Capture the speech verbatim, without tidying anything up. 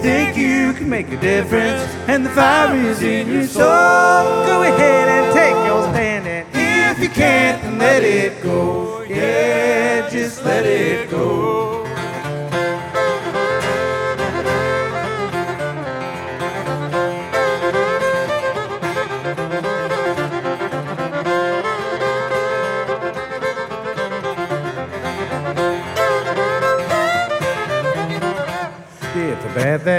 Think you can make a difference, and the fire is in your soul. Go ahead and take your stand, and if you can't, then let it go. Yeah, just let it go. It's a bad thing.